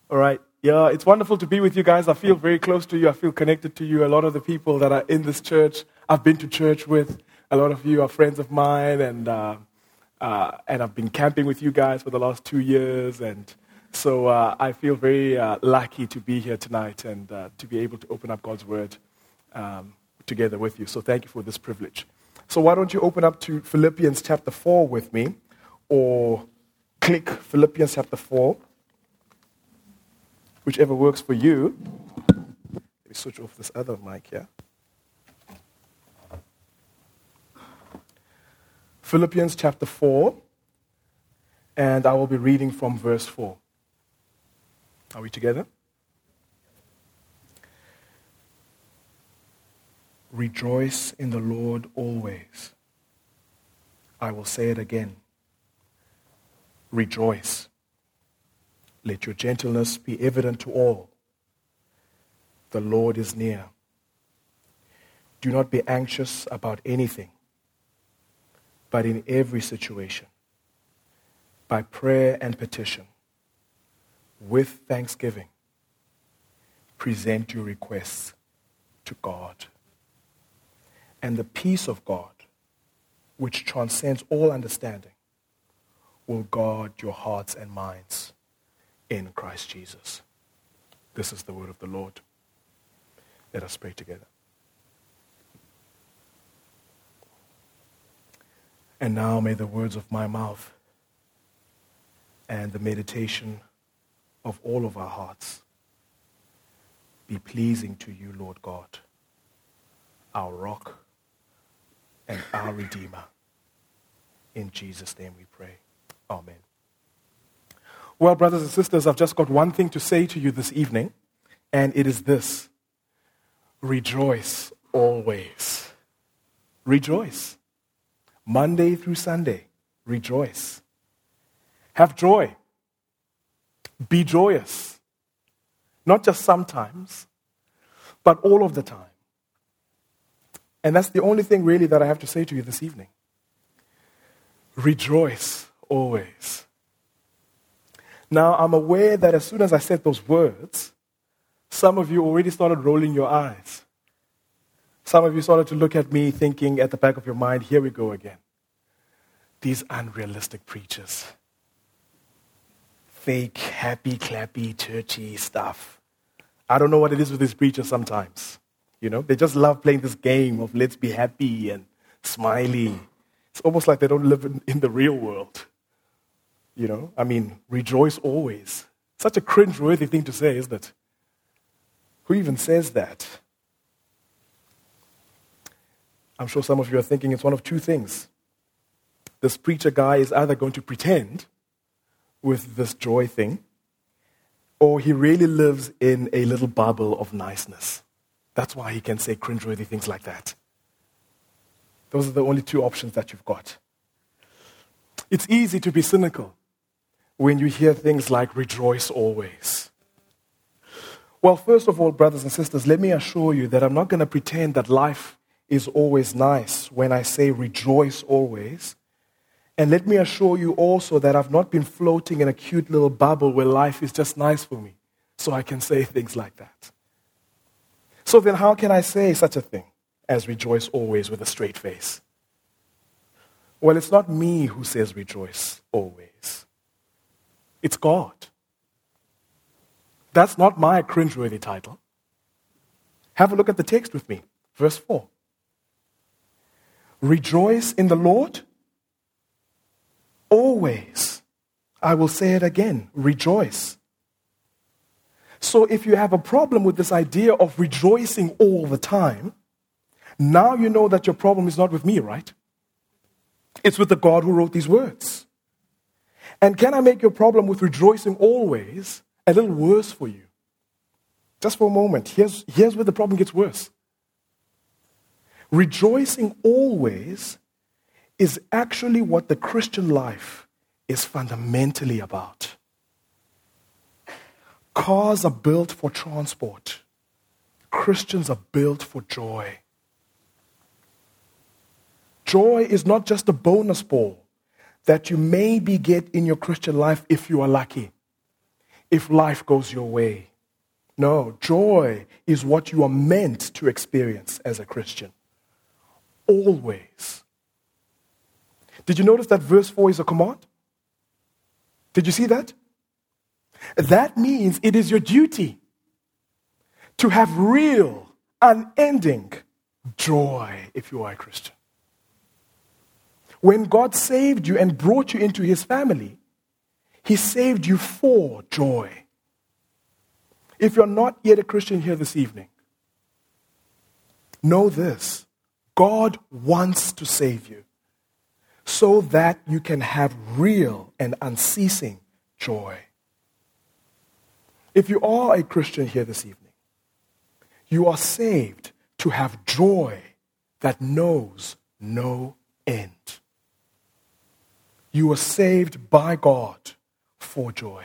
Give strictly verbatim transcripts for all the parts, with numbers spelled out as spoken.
All right. Yeah, it's wonderful to be with you guys. I feel very close to you. I feel connected to you. A lot of the people that are in this church, I've been to church with. A lot of you are friends of mine, and uh, uh, and I've been camping with you guys for the last two years. And so uh, I feel very uh, lucky to be here tonight and uh, to be able to open up God's Word um, together with you. So thank you for this privilege. So why don't you open up to Philippians chapter four with me, or click Philippians chapter four. Whichever works for you. Let me switch off this other mic here. Philippians chapter four, and I will be reading from verse four. Are we together? Rejoice in the Lord always. I will say it again. Rejoice. Let your gentleness be evident to all. The Lord is near. Do not be anxious about anything, but in every situation, by prayer and petition, with thanksgiving, present your requests to God. And the peace of God, which transcends all understanding, will guard your hearts and minds in Christ Jesus. This is the word of the Lord. Let us pray together. And now may the words of my mouth and the meditation of all of our hearts be pleasing to you, Lord God, our rock and our Redeemer. In Jesus' name we pray. Amen. Well, brothers and sisters, I've just got one thing to say to you this evening, and it is this. Rejoice always. Rejoice. Monday through Sunday, rejoice. Have joy. Be joyous. Not just sometimes, but all of the time. And that's the only thing really that I have to say to you this evening. Rejoice always. Now, I'm aware that as soon as I said those words, some of you already started rolling your eyes. Some of you started to look at me thinking at the back of your mind, here we go again. These unrealistic preachers. Fake, happy, clappy, churchy stuff. I don't know what it is with these preachers sometimes. You know, they just love playing this game of let's be happy and smiley. It's almost like they don't live in, in the real world. You know, I mean, rejoice always. Such a cringe-worthy thing to say, isn't it? Who even says that? I'm sure some of you are thinking it's one of two things. This preacher guy is either going to pretend with this joy thing, or he really lives in a little bubble of niceness. That's why he can say cringe-worthy things like that. Those are the only two options that you've got. It's easy to be cynical when you hear things like rejoice always. Well, first of all, brothers and sisters, let me assure you that I'm not going to pretend that life is always nice when I say rejoice always. And let me assure you also that I've not been floating in a cute little bubble where life is just nice for me, so I can say things like that. So then how can I say such a thing as rejoice always with a straight face? Well, it's not me who says rejoice always. It's God. That's not my cringeworthy title. Have a look at the text with me. Verse four. Rejoice in the Lord always. I will say it again. Rejoice. So if you have a problem with this idea of rejoicing all the time, now you know that your problem is not with me, right? It's with the God who wrote these words. And can I make your problem with rejoicing always a little worse for you? Just for a moment. Here's, here's where the problem gets worse. Rejoicing always is actually what the Christian life is fundamentally about. Cars are built for transport. Christians are built for joy. Joy is not just a bonus ball that you maybe get in your Christian life if you are lucky. if life goes your way. No, joy is what you are meant to experience as a Christian. Always. Did you notice that verse four is a command? Did you see that? That means it is your duty to have real, unending joy if you are a Christian. When God saved you and brought you into his family, he saved you for joy. If you're not yet a Christian here this evening, know this: God wants to save you so that you can have real and unceasing joy. If you are a Christian here this evening, you are saved to have joy that knows no end. You are saved by God for joy.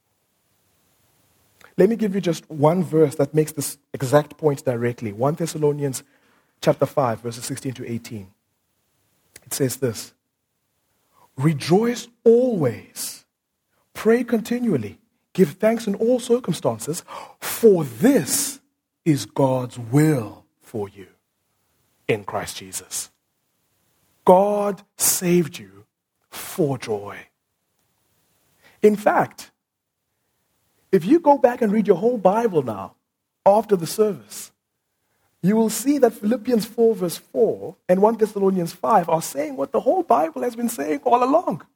Let me give you just one verse that makes this exact point directly. First Thessalonians chapter five, verses sixteen to eighteen. It says this: rejoice always, pray continually, give thanks in all circumstances, for this is God's will for you in Christ Jesus. God saved you for joy. In fact, if you go back and read your whole Bible now, after the service, you will see that Philippians four verse four and First Thessalonians five are saying what the whole Bible has been saying all along.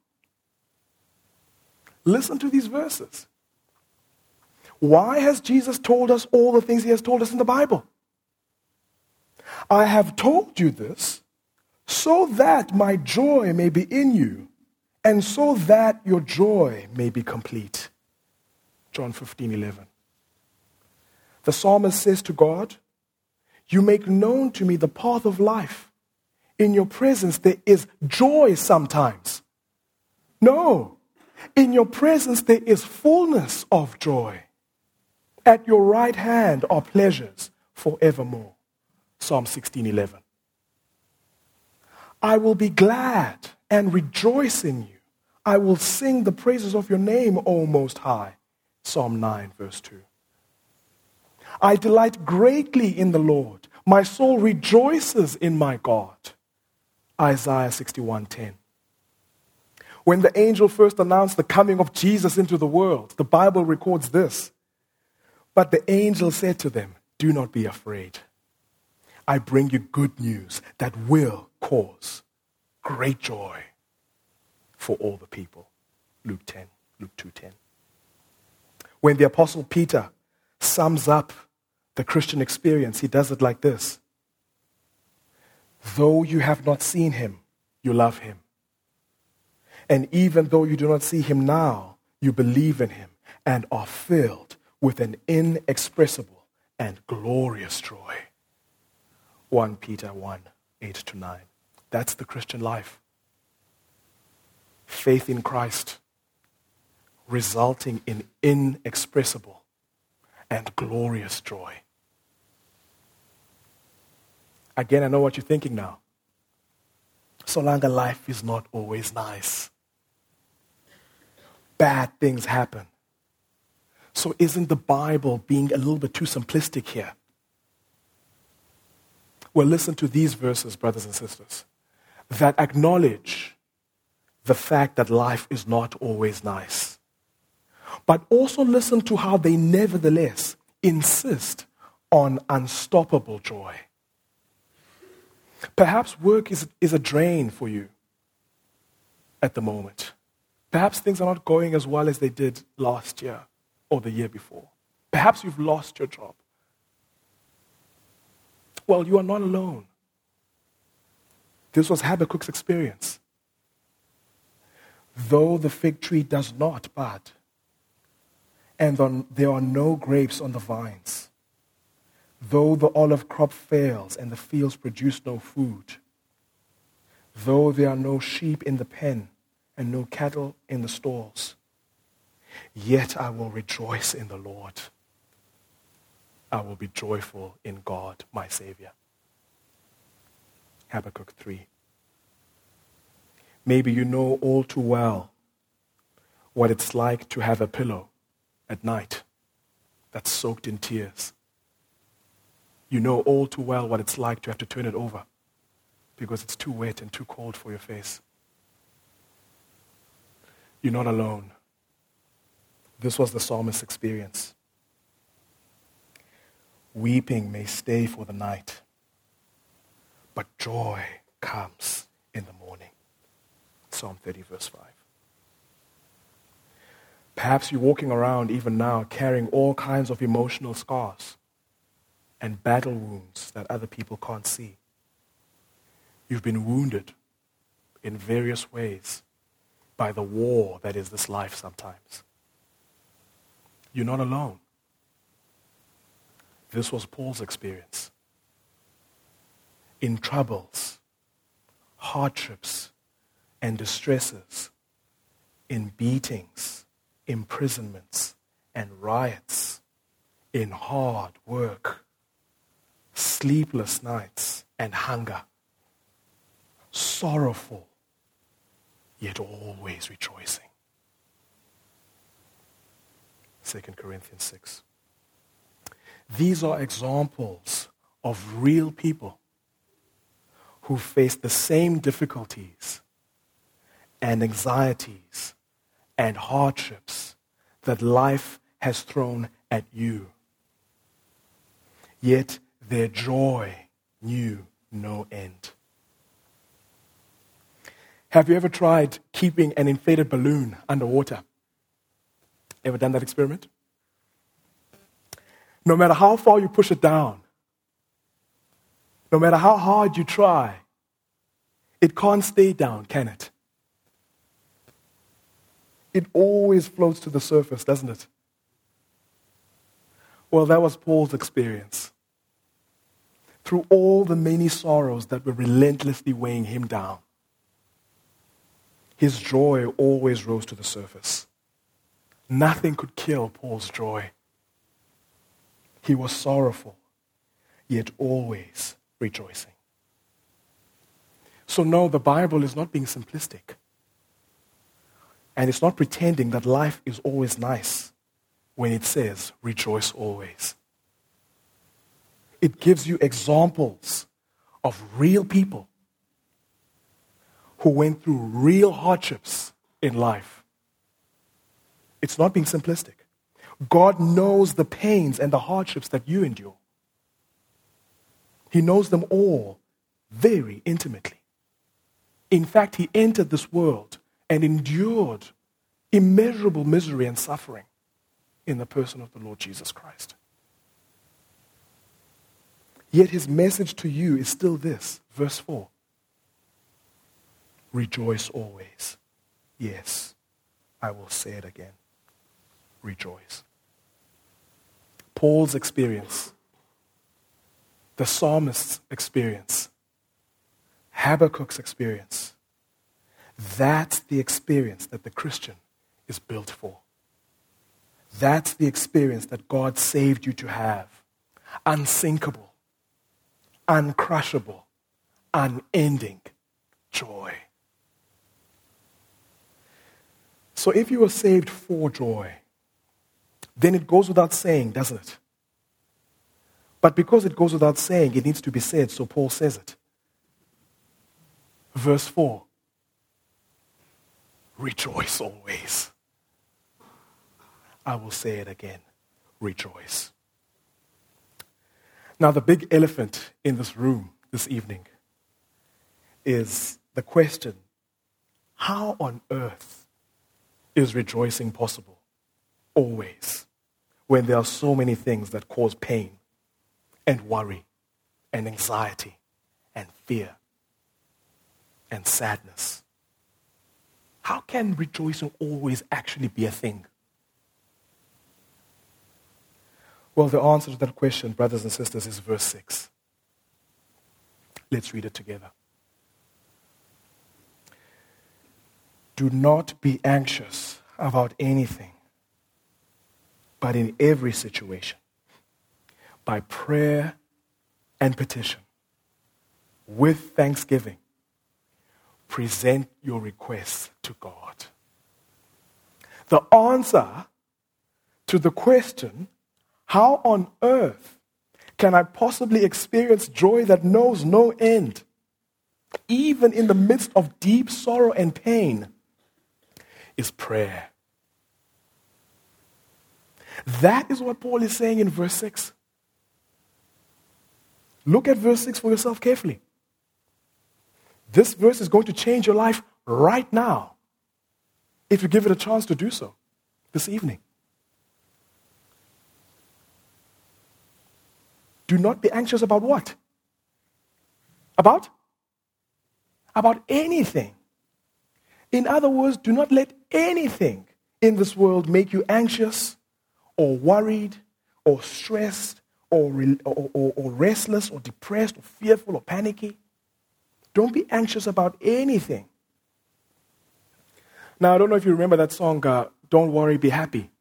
Listen to these verses. Why has Jesus told us all the things he has told us in the Bible? I have told you this so that my joy may be in you and so that your joy may be complete. John fifteen eleven. The psalmist says to God, you make known to me the path of life. In your presence there is joy sometimes. No, in your presence there is fullness of joy. At your right hand are pleasures forevermore. Psalm sixteen eleven. I will be glad and rejoice in you. I will sing the praises of your name, O Most High. Psalm nine, verse two. I delight greatly in the Lord. My soul rejoices in my God. Isaiah sixty-one ten. When the angel first announced the coming of Jesus into the world, the Bible records this. But the angel said to them, do not be afraid. I bring you good news that will cause great joy for all the people. Luke ten, Luke two ten. When the Apostle Peter sums up the Christian experience, he does it like this. Though you have not seen him, you love him. And even though you do not see him now, you believe in him and are filled with an inexpressible and glorious joy. First Peter one, eight to nine. That's the Christian life. Faith in Christ, resulting in inexpressible and glorious joy. Again, I know what you're thinking now. Solanga, life is not always nice. Bad things happen. So isn't the Bible being a little bit too simplistic here? Well, listen to these verses, brothers and sisters, that acknowledge the fact that life is not always nice. But also listen to how they nevertheless insist on unstoppable joy. Perhaps work is, is a drain for you at the moment. Perhaps things are not going as well as they did last year or the year before. Perhaps you've lost your job. Well, you are not alone. This was Habakkuk's experience. Though the fig tree does not bud, and on, there are no grapes on the vines, though the olive crop fails and the fields produce no food, though there are no sheep in the pen and no cattle in the stalls, yet I will rejoice in the Lord. I will be joyful in God, my Savior. Habakkuk three. Maybe you know all too well what it's like to have a pillow at night that's soaked in tears. You know all too well what it's like to have to turn it over because it's too wet and too cold for your face. You're not alone. This was the psalmist's experience. Weeping may stay for the night, but joy comes in the morning. Psalm thirty, verse five. Perhaps you're walking around even now carrying all kinds of emotional scars and battle wounds that other people can't see. You've been wounded in various ways by the war that is this life sometimes. You're not alone. This was Paul's experience. In troubles, hardships, and distresses, in beatings, imprisonments, and riots, in hard work, sleepless nights, and hunger, sorrowful, yet always rejoicing. Second Corinthians six. These are examples of real people who face the same difficulties and anxieties and hardships that life has thrown at you. Yet their joy knew no end. Have you ever tried keeping an inflated balloon underwater? Ever done that experiment? No matter how far you push it down, no matter how hard you try, it can't stay down, can it? It always floats to the surface, doesn't it? Well, that was Paul's experience. Through all the many sorrows that were relentlessly weighing him down, his joy always rose to the surface. Nothing could kill Paul's joy. He was sorrowful, yet always rejoicing. So no, the Bible is not being simplistic. And it's not pretending that life is always nice when it says, rejoice always. It gives you examples of real people who went through real hardships in life. It's not being simplistic. God knows the pains and the hardships that you endure. He knows them all very intimately. In fact, he entered this world and endured immeasurable misery and suffering in the person of the Lord Jesus Christ. Yet his message to you is still this, verse four. Rejoice always. Yes, I will say it again. Rejoice. Paul's experience, the psalmist's experience, Habakkuk's experience, that's the experience that the Christian is built for. That's the experience that God saved you to have. Unsinkable, uncrushable, unending joy. So if you were saved for joy, then it goes without saying, doesn't it? But because it goes without saying, it needs to be said, so Paul says it. Verse four. Rejoice always. I will say it again. Rejoice. Now, the big elephant in this room this evening is the question, how on earth is rejoicing possible always when there are so many things that cause pain and worry and anxiety and fear and sadness? How can rejoicing always actually be a thing? Well, the answer to that question, brothers and sisters, is verse six. Let's read it together. Do not be anxious about anything, but in every situation, by prayer and petition, with thanksgiving, present your requests to God. The answer to the question, how on earth can I possibly experience joy that knows no end, even in the midst of deep sorrow and pain, is prayer. That is what Paul is saying in verse six. Look at verse six for yourself carefully. This verse is going to change your life right now if you give it a chance to do so this evening. Do not be anxious about what? About? About anything. In other words, do not let anything in this world make you anxious or worried or stressed or, or, or, or restless or depressed or fearful or panicky. Don't be anxious about anything. Now, I don't know if you remember that song, uh, Don't Worry, Be Happy.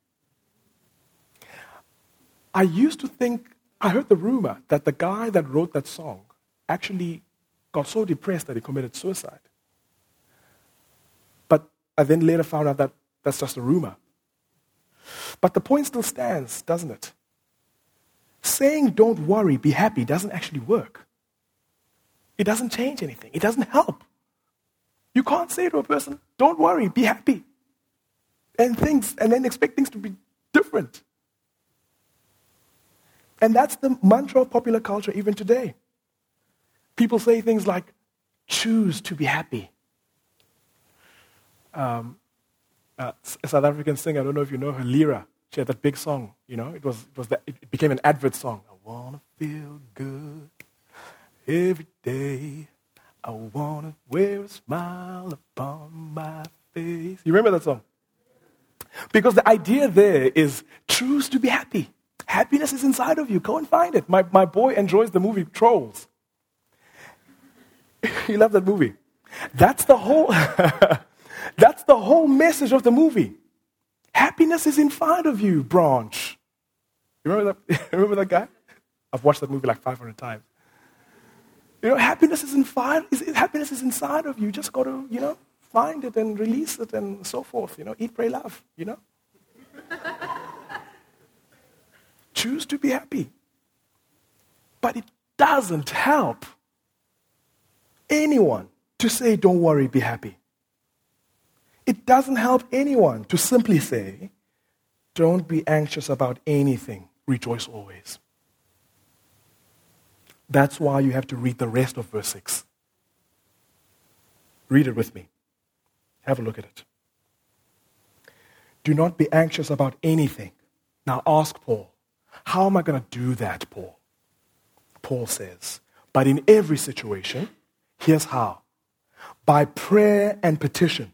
I used to think, I heard the rumor that the guy that wrote that song actually got so depressed that he committed suicide. But I then later found out that that's just a rumor. But the point still stands, doesn't it? Saying don't worry, be happy doesn't actually work. It doesn't change anything. It doesn't help. You can't say to a person, don't worry, be happy. And things, and then expect things to be different. And that's the mantra of popular culture even today. People say things like, choose to be happy. Um, uh, a South African singer, I don't know if you know her, Lyra. She had that big song, you know. It was, it was that, it became an advert song. I want to feel good every day. I want to wear a smile upon my face. You remember that song? Because the idea there is choose to be happy. Happiness is inside of you. Go and find it. My, my boy enjoys the movie Trolls. He loves that movie. That's the whole that's the whole message of the movie. Happiness is inside of you, Branch. You remember that, remember that guy? I've watched that movie like five hundred times. You know, happiness is inside, is, happiness is inside of you. Just got to, you know, find it and release it and so forth. You know, eat, pray, love, you know. Choose to be happy. But it doesn't help anyone to say, don't worry, be happy. It doesn't help anyone to simply say, don't be anxious about anything, rejoice always. That's why you have to read the rest of verse six. Read it with me. Have a look at it. Do not be anxious about anything. Now ask Paul, how am I going to do that, Paul? Paul says, but in every situation, here's how. By prayer and petition,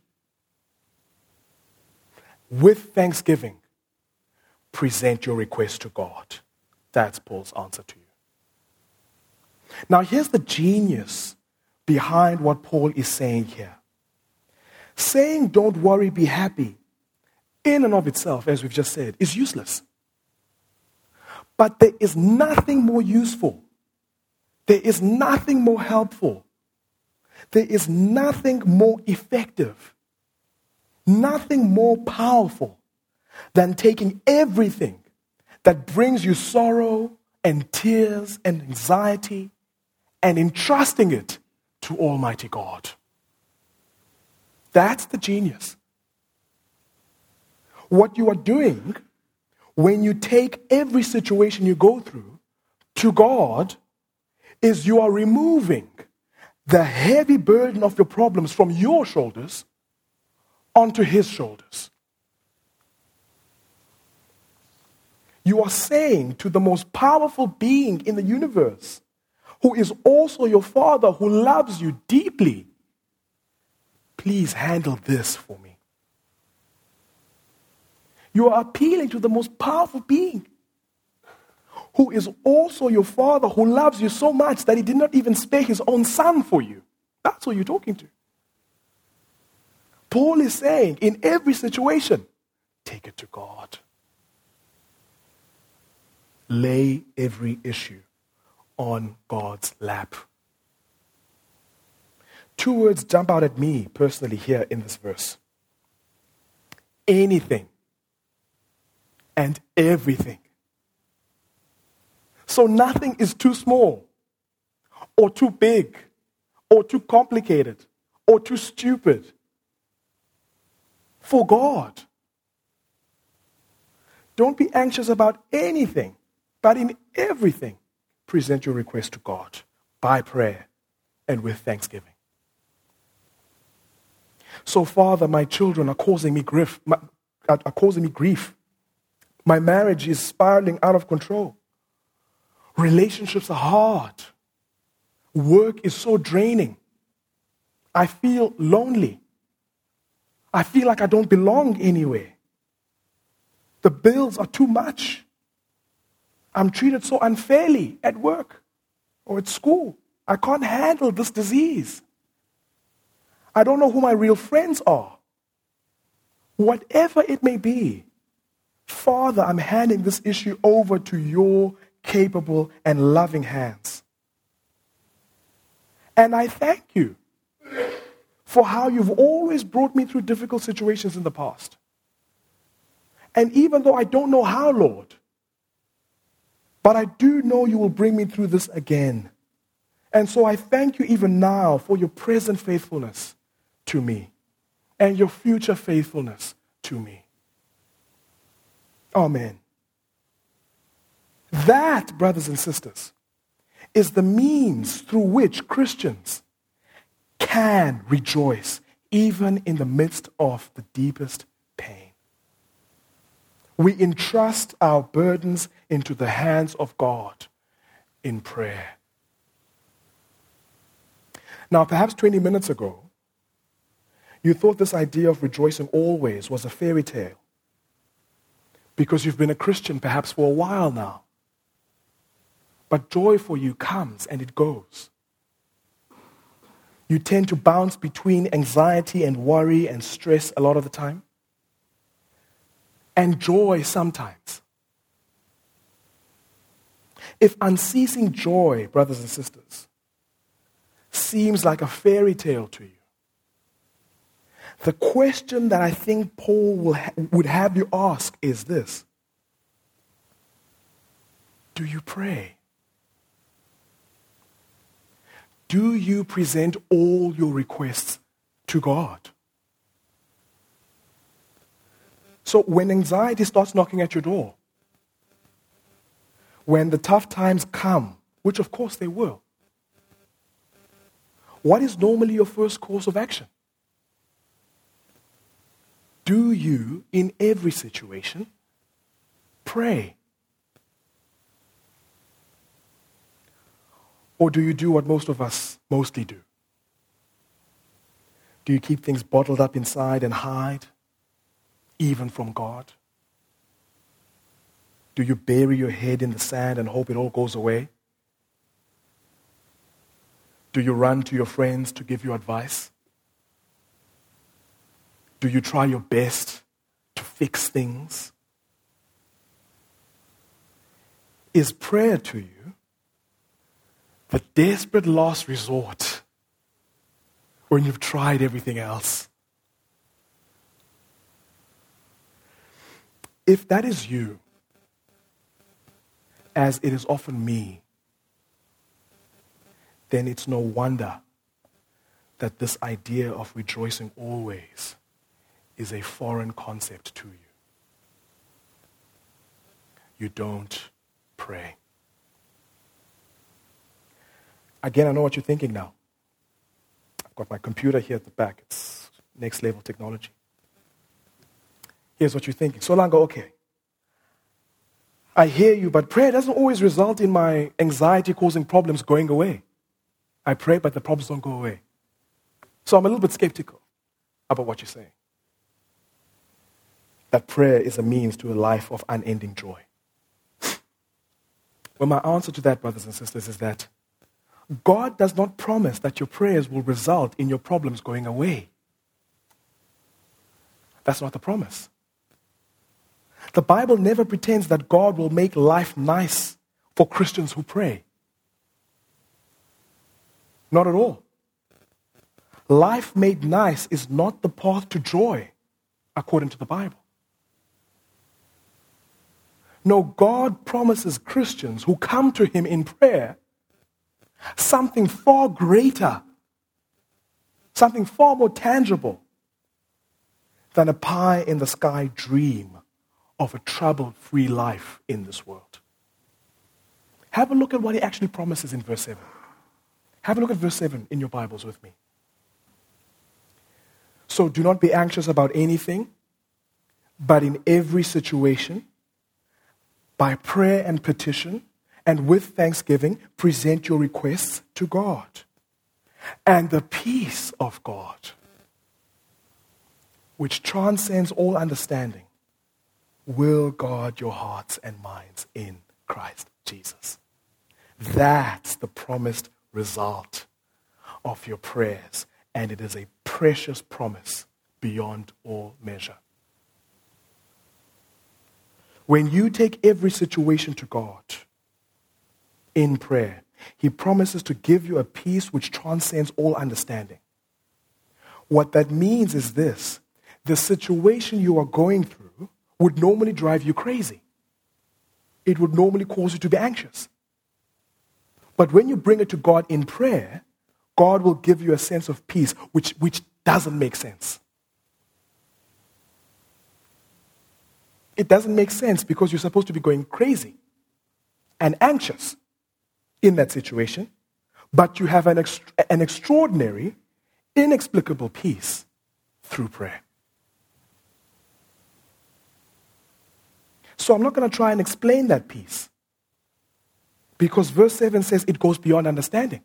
with thanksgiving, present your request to God. That's Paul's answer to you. Now here's the genius behind what Paul is saying here. Saying don't worry, be happy, in and of itself, as we've just said, is useless. But there is nothing more useful. There is nothing more helpful. There is nothing more effective, nothing more powerful than taking everything that brings you sorrow and tears and anxiety and entrusting it to Almighty God. That's the genius. What you are doing when you take every situation you go through to God is you are removing the heavy burden of your problems from your shoulders onto His shoulders. You are saying to the most powerful being in the universe, who is also your Father, who loves you deeply, please handle this for me. You are appealing to the most powerful being, who is also your Father, who loves you so much that He did not even spare His own Son for you. That's who you're talking to. Paul is saying, in every situation, take it to God. Lay every issue on God's lap. Two words jump out at me personally here in this verse. Anything. and everything. So nothing is too small or too big or too complicated or too stupid for God. Don't be anxious about anything, but in everything, present your request to God by prayer and with thanksgiving. So, Father, my children are causing me grief. My, are causing me grief. My marriage is spiraling out of control. Relationships are hard. Work is so draining. I feel lonely. I feel like I don't belong anywhere. The bills are too much. I'm treated so unfairly at work or at school. I can't handle this disease. I don't know who my real friends are. Whatever it may be, Father, I'm handing this issue over to your capable and loving hands. And I thank you for how you've always brought me through difficult situations in the past. And even though I don't know how, Lord, but I do know you will bring me through this again. And so I thank you even now for your present faithfulness to me and your future faithfulness to me. Amen. That, brothers and sisters, is the means through which Christians can rejoice even in the midst of the deepest pain. We entrust our burdens into the hands of God in prayer. Now, perhaps twenty minutes ago, you thought this idea of rejoicing always was a fairy tale because you've been a Christian perhaps for a while now. But joy for you comes and it goes. You tend to bounce between anxiety and worry and stress a lot of the time. And joy sometimes. If unceasing joy, brothers and sisters, seems like a fairy tale to you, the question that I think Paul will ha- would have you ask is this: do you pray? Do you present all your requests to God? So when anxiety starts knocking at your door, when the tough times come, which of course they will, what is normally your first course of action? Do you, in every situation, pray? Or do you do what most of us mostly do? Do you keep things bottled up inside and hide, even from God? Do you bury your head in the sand and hope it all goes away? Do you run to your friends to give you advice? Do you try your best to fix things? Is prayer to you the desperate last resort when you've tried everything else? If that is you, as it is often me, then it's no wonder that this idea of rejoicing always is a foreign concept to you. You don't pray. Again, I know what you're thinking now. I've got my computer here at the back. It's next level technology. Here's what you're thinking. Solango, okay. I hear you, but prayer doesn't always result in my anxiety-causing problems going away. I pray, but the problems don't go away. So I'm a little bit skeptical about what you're saying. That prayer is a means to a life of unending joy. Well, my answer to that, brothers and sisters, is that God does not promise that your prayers will result in your problems going away. That's not the promise. The Bible never pretends that God will make life nice for Christians who pray. Not at all. Life made nice is not the path to joy, according to the Bible. No, God promises Christians who come to him in prayer something far greater, something far more tangible than a pie-in-the-sky dream of a trouble-free life in this world. Have a look at what he actually promises in verse seven. Have a look at verse seven in your Bibles with me. So do not be anxious about anything, but in every situation, by prayer and petition, and with thanksgiving, present your requests to God. And the peace of God, which transcends all understanding, will guard your hearts and minds in Christ Jesus. That's the promised result of your prayers, and it is a precious promise beyond all measure. When you take every situation to God in prayer, he promises to give you a peace which transcends all understanding. What that means is this: the situation you are going through would normally drive you crazy. It would normally cause you to be anxious. But when you bring it to God in prayer, God will give you a sense of peace which, which doesn't make sense. It doesn't make sense because you're supposed to be going crazy and anxious in that situation, but you have an, ext- an extraordinary, inexplicable peace through prayer. So I'm not going to try and explain that peace, because verse seven says it goes beyond understanding.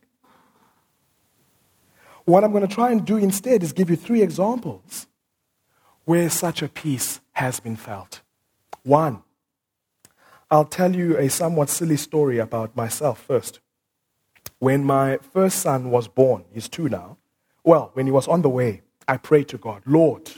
What I'm going to try and do instead is give you three examples where such a peace has been felt. One, I'll tell you a somewhat silly story about myself first. When my first son was born, he's two now, well, when he was on the way, I prayed to God, Lord,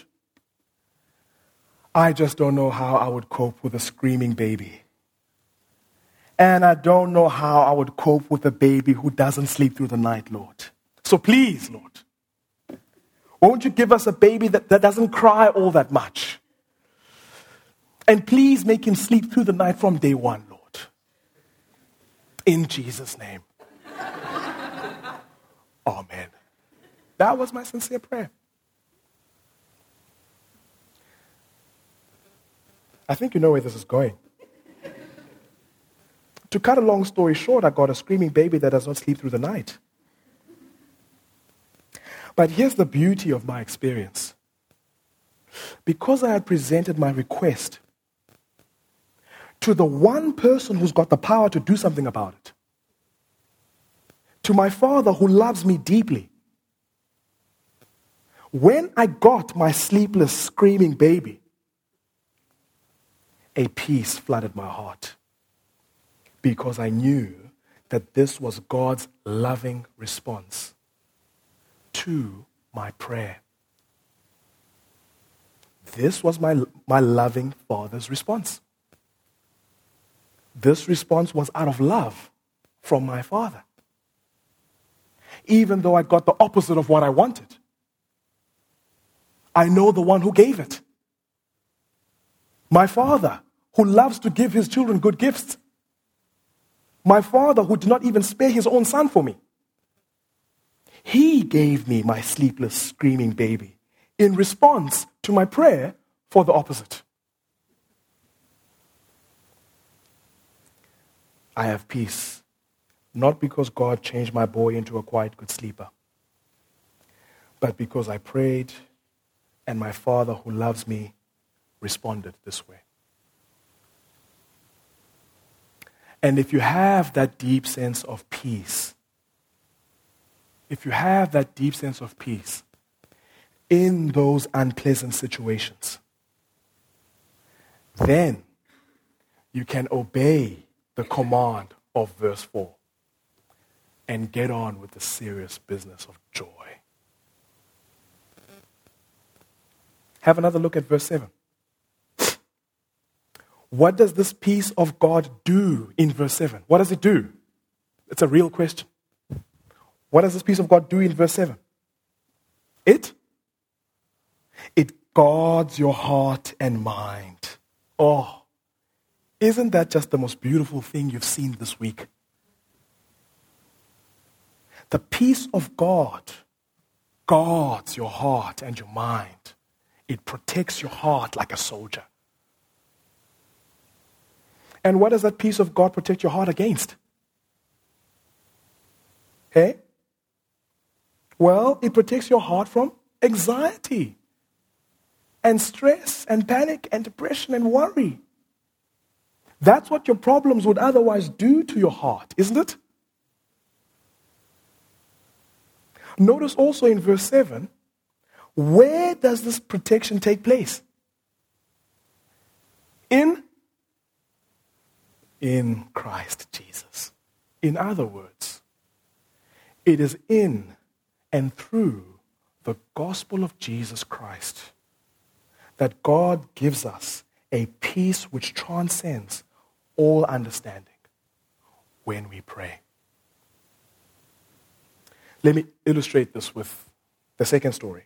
I just don't know how I would cope with a screaming baby. And I don't know how I would cope with a baby who doesn't sleep through the night, Lord. So please, Lord, won't you give us a baby that, that doesn't cry all that much? And please make him sleep through the night from day one, Lord. In Jesus' name. Amen. That was my sincere prayer. I think you know where this is going. To cut a long story short, I got a screaming baby that does not sleep through the night. But here's the beauty of my experience. Because I had presented my request to the one person who's got the power to do something about it, to my Father who loves me deeply, when I got my sleepless, screaming baby, a peace flooded my heart, because I knew that this was God's loving response to my prayer. This was my, my loving Father's response. This response was out of love from my Father. Even though I got the opposite of what I wanted, I know the one who gave it. My Father, who loves to give his children good gifts. My Father, who did not even spare his own son for me. He gave me my sleepless, screaming baby in response to my prayer for the opposite. I have peace, not because God changed my boy into a quiet, good sleeper, but because I prayed and my Father, who loves me, responded this way. And if you have that deep sense of peace, if you have that deep sense of peace in those unpleasant situations, then you can obey the command of verse four and get on with the serious business of joy. Have another look at verse seven. What does this peace of God do in verse seven? What does it do? It's a real question. What does this peace of God do in verse seven? It? It guards your heart and mind. Oh, Isn't that just the most beautiful thing you've seen this week? The peace of God guards your heart and your mind. It protects your heart like a soldier. And what does that peace of God protect your heart against? Hey? Well, it protects your heart from anxiety and stress and panic and depression and worry. That's what your problems would otherwise do to your heart, isn't it? Notice also in verse seven, where does this protection take place? In? In Christ Jesus. In other words, it is in and through the gospel of Jesus Christ that God gives us a peace which transcends all understanding when we pray. Let me illustrate this with the second story.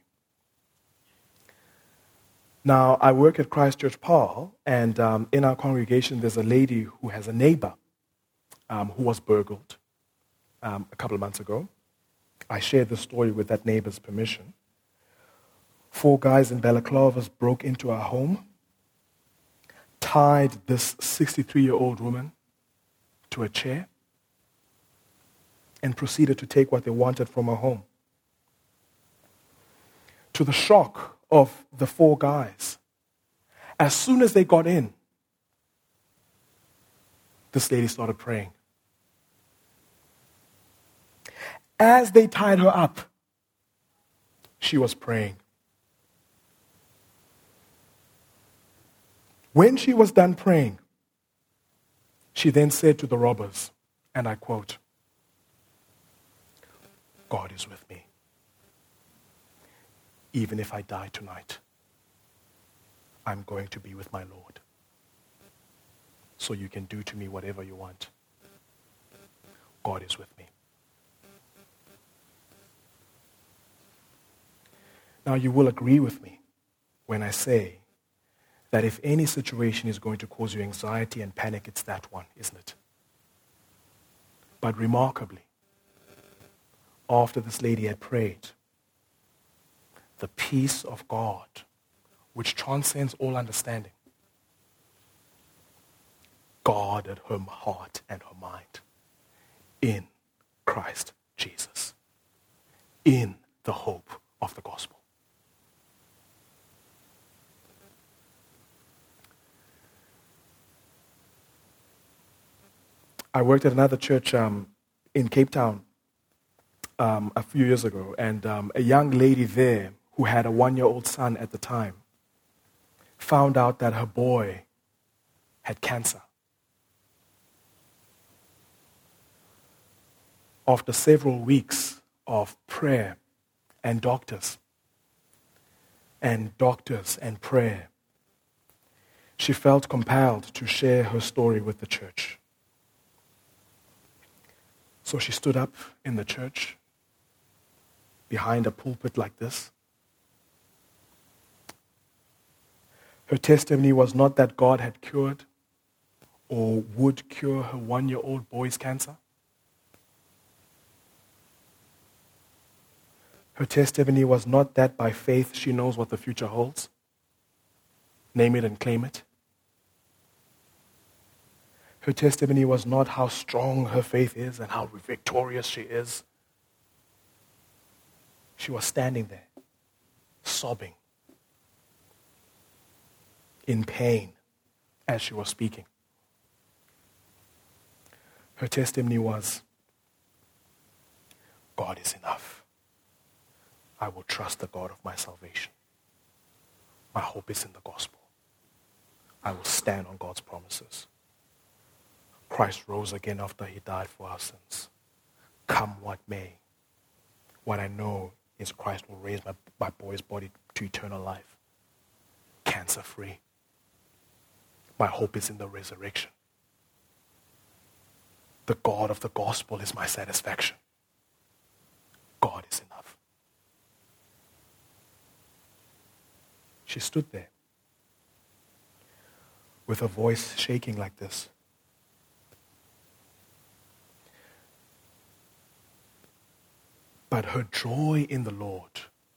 Now, I work at Christ Church Paarl, and um, in our congregation there's a lady who has a neighbor um, who was burgled um, a couple of months ago. I shared the story with that neighbor's permission. Four guys in balaclavas broke into our home, tied this sixty-three-year-old woman to a chair, and proceeded to take what they wanted from her home. To the shock of the four guys, as soon as they got in, this lady started praying. As they tied her up, she was praying. When she was done praying, she then said to the robbers, and I quote, "God is with me. Even if I die tonight, I'm going to be with my Lord. So you can do to me whatever you want. God is with me." Now, you will agree with me when I say that if any situation is going to cause you anxiety and panic, it's that one, isn't it? But remarkably, after this lady had prayed, the peace of God, which transcends all understanding, guarded her heart and her mind in Christ Jesus, in the hope of the gospel. I worked at another church um, in Cape Town um, a few years ago, and um, a young lady there who had a one-year-old son at the time found out that her boy had cancer. After several weeks of prayer and doctors, and doctors and prayer, she felt compelled to share her story with the church. So she stood up in the church, behind a pulpit like this. Her testimony was not that God had cured or would cure her one-year-old boy's cancer. Her testimony was not that by faith she knows what the future holds. Name it and claim it. Her testimony was not how strong her faith is and how victorious she is. She was standing there, sobbing, in pain as she was speaking. Her testimony was, "God is enough. I will trust the God of my salvation. My hope is in the gospel. I will stand on God's promises. Christ rose again after he died for our sins. Come what may. What I know is Christ will raise my, my boy's body to eternal life. Cancer-free. My hope is in the resurrection. The God of the gospel is my satisfaction. God is enough." She stood there. with her voice shaking like this. But her joy in the Lord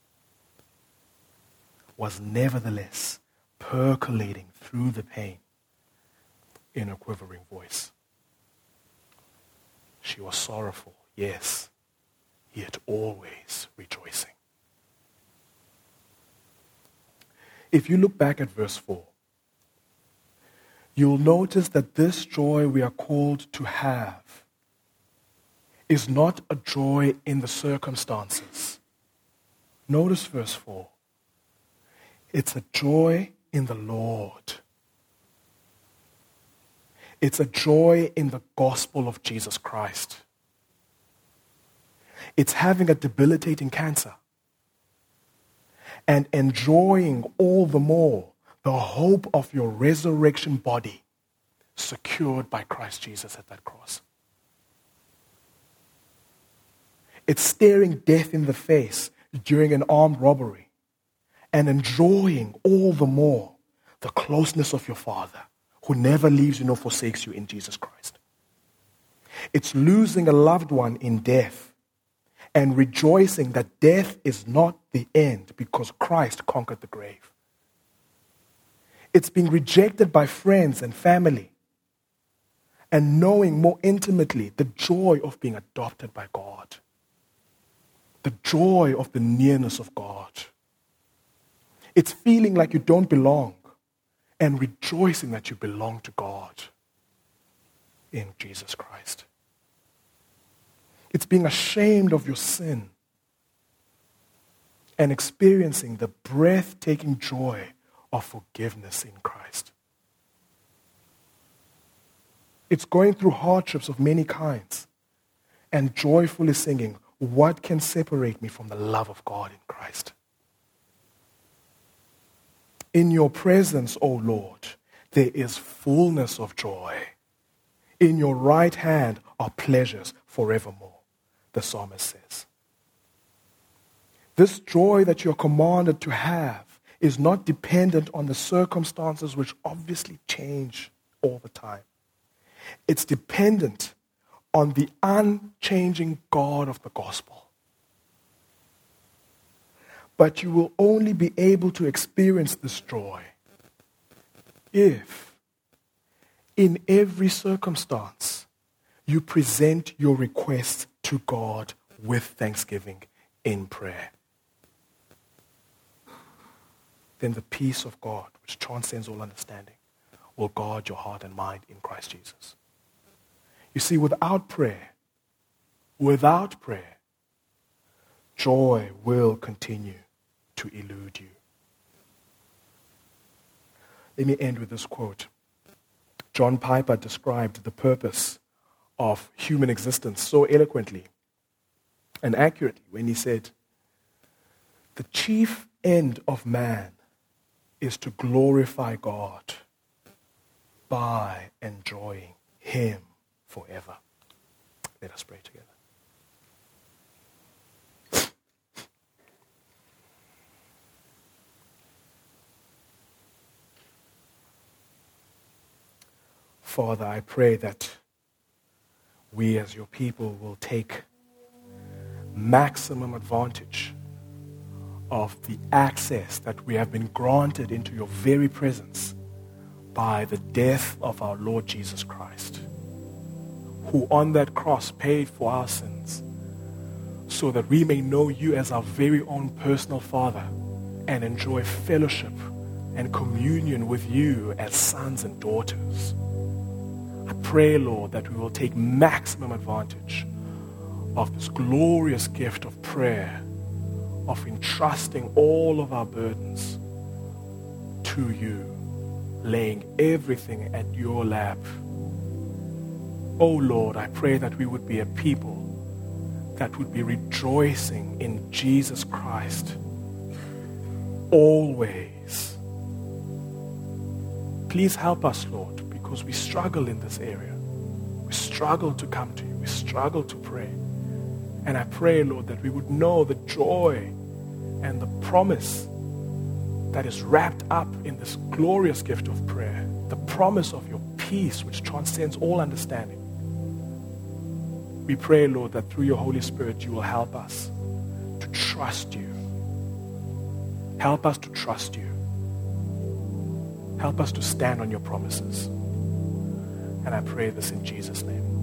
was nevertheless percolating through the pain in a quivering voice. She was sorrowful, yes, yet always rejoicing. If you look back at verse four, you'll notice that this joy we are called to have is not a joy in the circumstances. Notice verse four. It's a joy in the Lord. It's a joy in the gospel of Jesus Christ. It's having a debilitating cancer and enjoying all the more the hope of your resurrection body secured by Christ Jesus at that cross. It's staring death in the face during an armed robbery and enjoying all the more the closeness of your Father who never leaves you nor forsakes you in Jesus Christ. It's losing a loved one in death and rejoicing that death is not the end because Christ conquered the grave. It's being rejected by friends and family and knowing more intimately the joy of being adopted by God, the joy of the nearness of God. It's feeling like you don't belong and rejoicing that you belong to God in Jesus Christ. It's being ashamed of your sin and experiencing the breathtaking joy of forgiveness in Christ. It's going through hardships of many kinds and joyfully singing, "What can separate me from the love of God in Christ?" In your presence, O Lord, there is fullness of joy. In your right hand are pleasures forevermore, the psalmist says. This joy that you're commanded to have is not dependent on the circumstances which obviously change all the time. It's dependent on the unchanging God of the gospel. But you will only be able to experience this joy if, in every circumstance, you present your request to God with thanksgiving in prayer. Then the peace of God, which transcends all understanding, will guard your heart and mind in Christ Jesus. You see, without prayer, without prayer, joy will continue to elude you. Let me end with this quote. John Piper described the purpose of human existence so eloquently and accurately when he said, "The chief end of man is to glorify God by enjoying Him forever." Let us pray together. Father, I pray that we as your people will take maximum advantage of the access that we have been granted into your very presence by the death of our Lord Jesus Christ, who on that cross paid for our sins so that we may know you as our very own personal Father and enjoy fellowship and communion with you as sons and daughters. I pray, Lord, that we will take maximum advantage of this glorious gift of prayer, of entrusting all of our burdens to you, laying everything at your lap. Oh Lord, I pray that we would be a people that would be rejoicing in Jesus Christ always. Please help us, Lord, because we struggle in this area. We struggle to come to you. We struggle to pray. And I pray, Lord, that we would know the joy and the promise that is wrapped up in this glorious gift of prayer. the promise of your peace which transcends all understanding. We pray, Lord, that through your Holy Spirit you will help us to trust you. Help us to trust you. Help us to stand on your promises. And I pray this in Jesus' name.